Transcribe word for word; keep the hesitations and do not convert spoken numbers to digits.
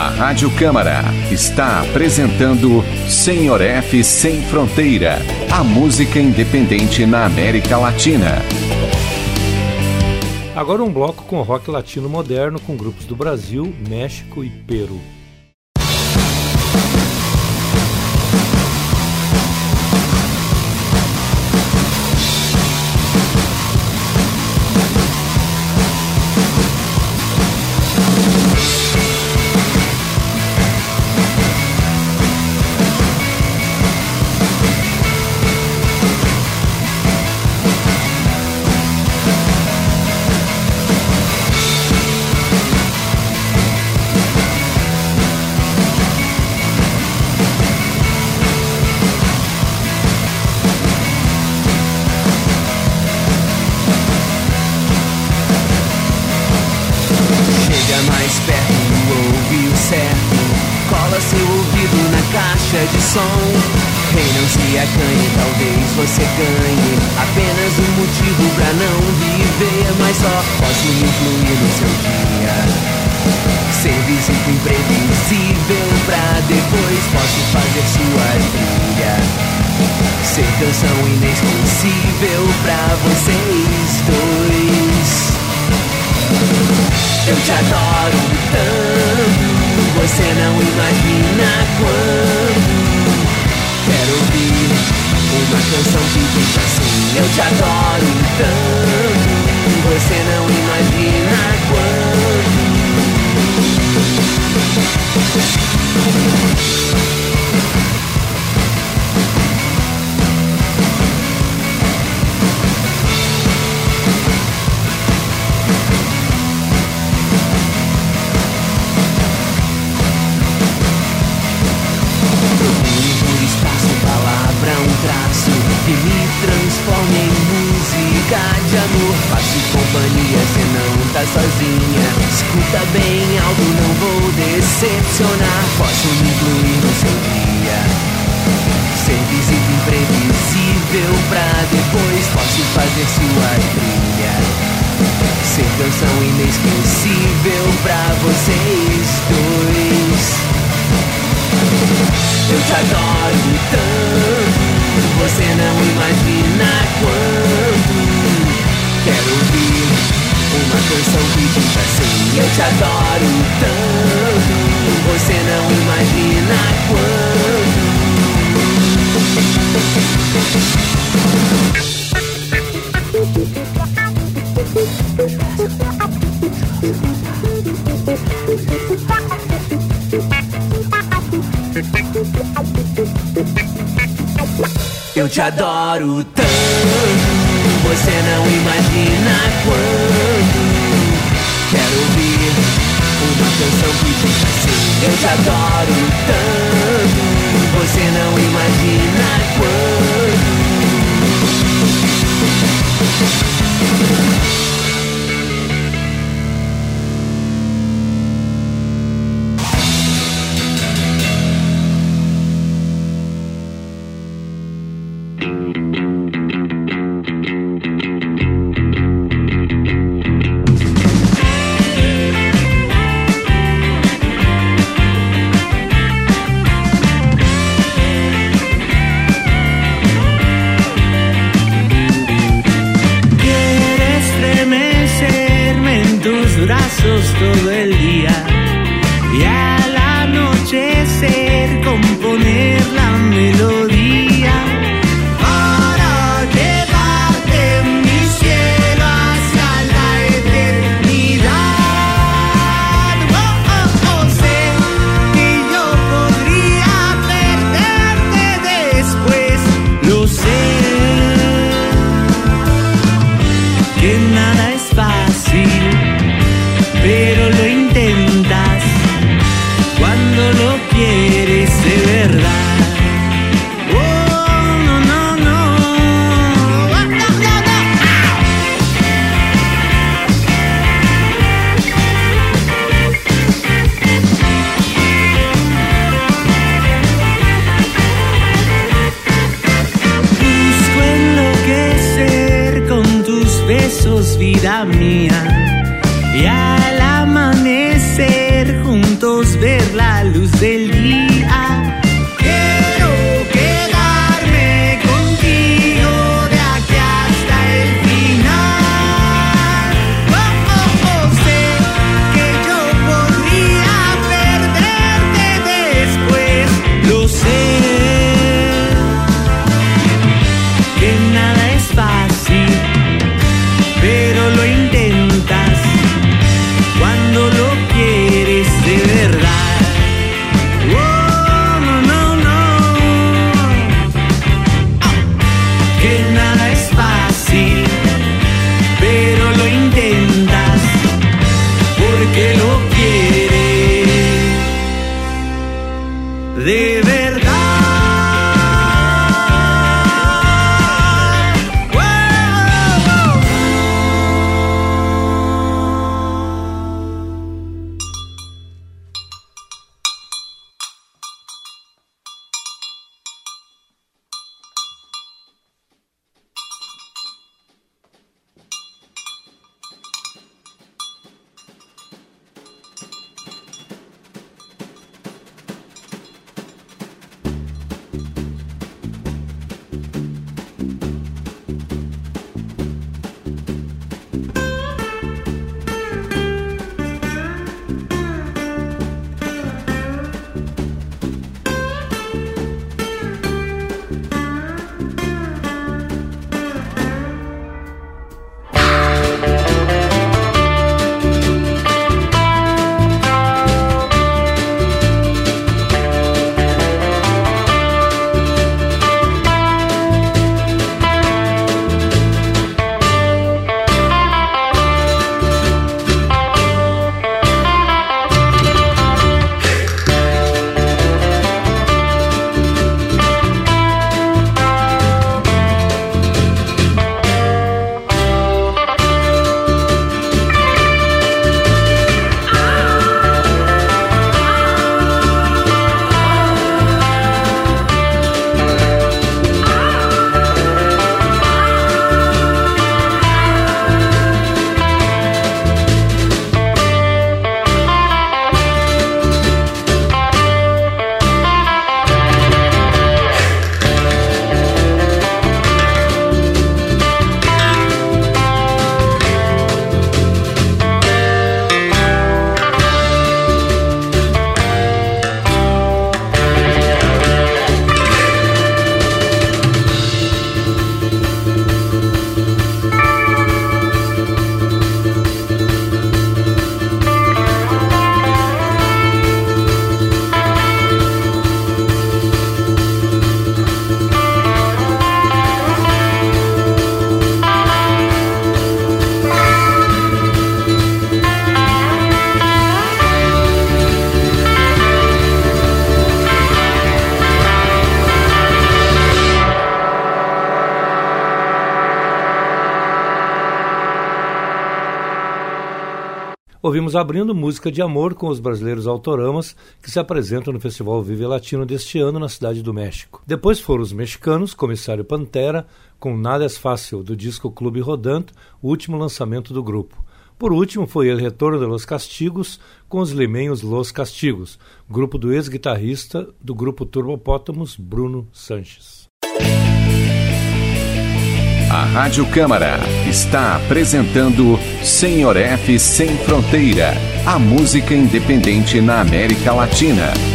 A Rádio Câmara está apresentando Senhor F Sem Fronteira, a música independente na América Latina. Agora um bloco com rock latino moderno com grupos do Brasil, México e Peru. De som, quem não se acanhe, talvez você ganhe apenas um motivo pra não viver, mas só posso influir no seu dia, ser visível, imprevisível, pra depois posso fazer sua trilha, ser canção inesquecível pra vocês dois. Eu te adoro tanto, você não imagina quando quero ouvir uma canção que diz assim: eu te adoro tanto, você não imagina quando. Que me transforme em música de amor. Faço companhia, cê não tá sozinha. Escuta bem alto, não vou decepcionar. Posso me incluir no seu dia, ser visível, imprevisível, pra depois posso fazer sua trilha, ser canção inesquecível pra vocês dois. Eu te adoro tanto, você não imagina quando quero ouvir uma canção que diz assim: eu te adoro tanto, você não imagina quando. Eu te adoro tanto, você não imagina quando quero ouvir uma canção que diz assim: eu te adoro tanto, você não imagina quando. luz del día. Quiero quedarme contigo de aquí hasta el final. Oh, oh, oh, sé que yo podría perderte después, lo sé. Que nada es fácil, pero lo intentas cuando lo quieres de verdad. Oh, no, no, no. Oh. Que nada es fácil, pero lo intentas porque lo quieres de verdad. Ouvimos abrindo música de amor com os brasileiros Autoramas, que se apresentam no Festival Vive Latino deste ano na Cidade do México. Depois foram os mexicanos, Comissário Pantera, com Nada é Fácil, do disco Clube Rodante, o último lançamento do grupo. Por último, foi El Retorno de Los Castigos, com os limenhos Los Castigos, grupo do ex-guitarrista do grupo Turbopótamos, Bruno Sanches. A Rádio Câmara está apresentando Senhor F Sem Fronteira, a música independente na América Latina.